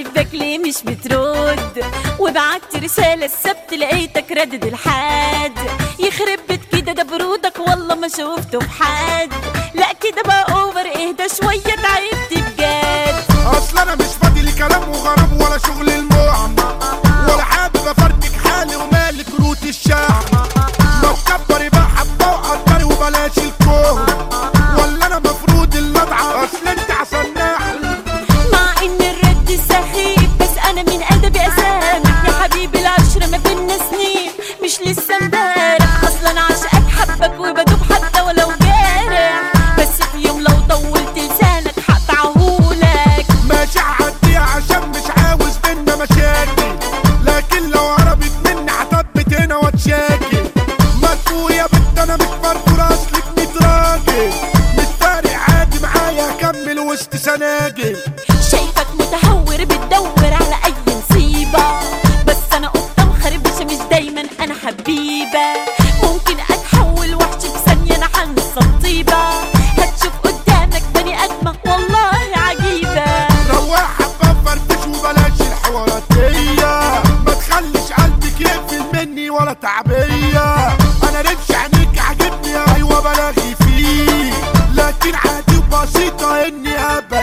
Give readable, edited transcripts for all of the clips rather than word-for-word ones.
عاجبك ليه مش بترد؟ وبعت رسالة السبت لقيتك ردد الحاد. يخرب بيت كده ده برودك والله ما شوفته في حد. لا كده بقى اوفر، اهدى شوية تعبت بجد. اصل انا مش فاضي لكلام وغرام ولا شغل المهم، ولا حابب افرتك حالي ومالك روت الشعب. ما تكبري بقى حبه وقدري وبلاش الكون، ولا انا مفروض اللي ادعى؟ اصل انت عسناح. مع ان الرد سخيف بس انا من ادبي اسامح. يا حبيبي العشرة ما بينا سنين مش لسه امبارح. اصلا انا عاشقك حبك وبدوب حتى ولو جارح. بس في يوم لو طولت لسانك هقطعهولك. ماشي هعديها عشان مش عاوز بينا مشاكل، لكن لو هربت مني هثبت هنا واتشاكل. ما تقول يا بنت انا مش فرفور، اصلك 100 راجل. مش فارق عادي معايا اكمل وسط سناجل. شايفك متهور بتدور على اي نصيبة، بس انا قطة مخربشة مش دايما انا حبيبة. ممكن اتحول وحش في ثانية انا هنسى الطيبة. هتشوف قدامك بني ادمة والله عجيبة. رواح حبة فرفش وبلاش الحواراتية، ما تخليش قلبك يقفل مني ولا تعبية. انا رمش عينيك عاجبني ايوه بلاغي فيه، لكن عادي وبسيطة اني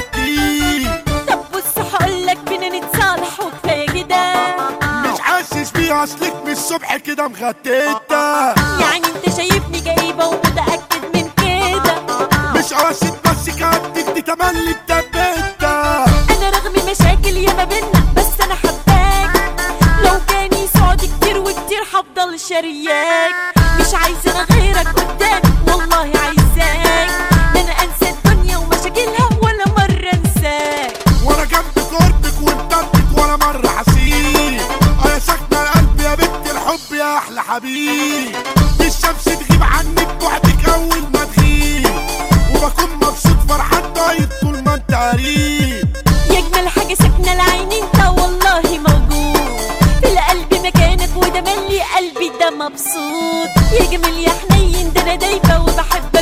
ابكيه. طب بص هقولك بينا نتصالح وكفاية كده. مش حاسس بيها اصلك من الصبح كده مغتتة. يعني انت شايفني جايبة ومتأكد من كده؟ مش قاصد بس كاتك دي تملي بتبتة. انا رغم مشاكل ياما بينا بس انا حباك. لو كان يسعد كتير وكتير هفضل شرياك. مش عايزة انا غيرك قدامي والله عايزاك. ده انا انسى الدنيا ومشاكلها ولا مرة انساك. وانا جنب قربك وانتبت ولا مرة حسيب. انا ساكنة القلب يا بنت الحب يا احلى حبيب. الشمس تغيب عنك بعدك اول ما تغيب، وبكون مبسوط فرحان طاير طول ما انت قريب. يا اجمل حاجة ساكنة العين انت والله موجود. في القلب مكانك وده ملي قلبي ده مبسوط. يا جميل يا حنين ده انا دايبة وبحبك